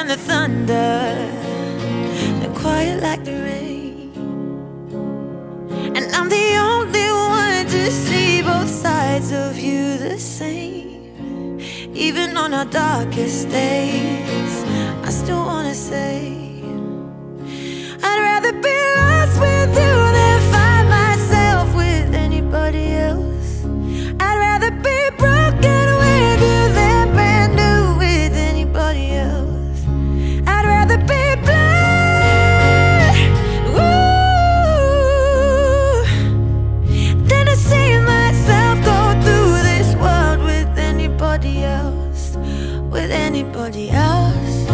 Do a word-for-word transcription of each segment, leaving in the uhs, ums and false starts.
the thunder, they're quiet like the rain. And I'm the only one to see both sides of you the same. Even on our darkest days, I still wanna say I'd rather be lost with you than find myself with anybody else. I'd rather be broken with you than brand new with anybody else. I'd rather be blind, ooh, than to see myself go through this world with anybody else, with anybody else.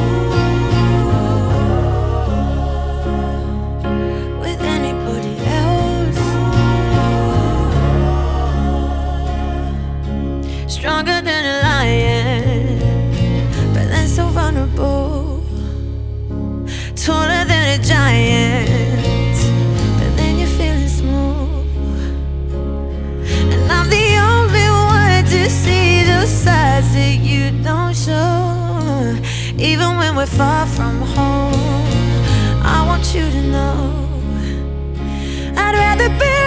Stronger than a lion, but then so vulnerable. Taller than a giant, but then you're feeling small. And I'm the only one to see those sides that you don't show. Even when we're far from home, I want you to know I'd rather be